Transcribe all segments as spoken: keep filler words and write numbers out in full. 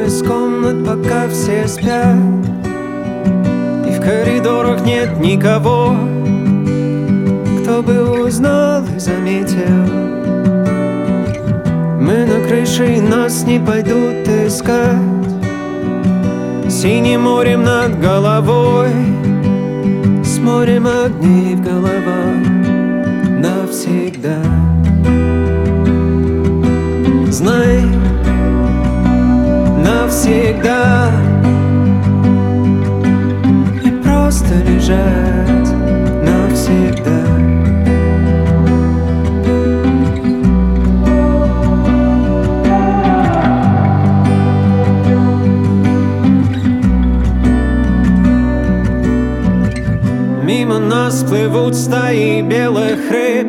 из комнат, пока все спят, и в коридорах нет никого, кто бы узнал и заметил. Мы на крыше, и нас не пойдут искать. Синим морем над головой, с морем огней в головах навсегда. Знай, навсегда. И просто лежать навсегда. Мимо нас плывут стаи белых рыб,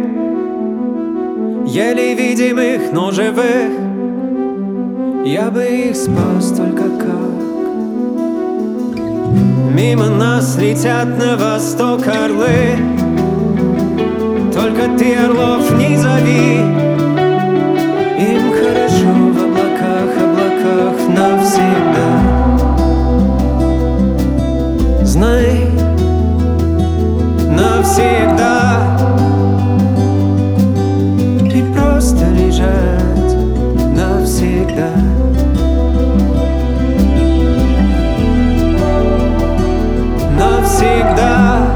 еле видимых, но живых. Я бы их спас, только как? Мимо нас летят на восток орлы, только ты орлов не зови. Им хорошо в облаках, облаках навсегда. Знай, навсегда. И просто лежать навсегда. Навсегда.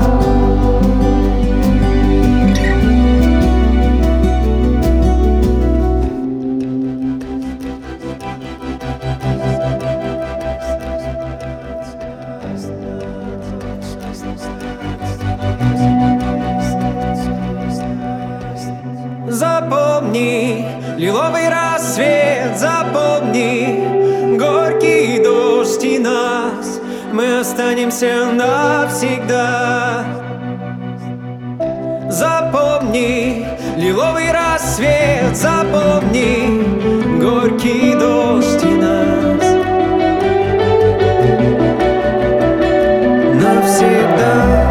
Запомни лиловый рассвет, запомни горький дождь и нас. Мы останемся навсегда. Запомни лиловый рассвет, запомни горький дождь и нас. Навсегда.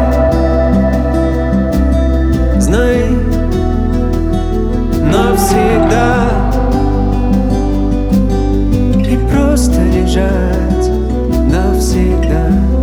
Знай, навсегда. И просто лежать навсегда.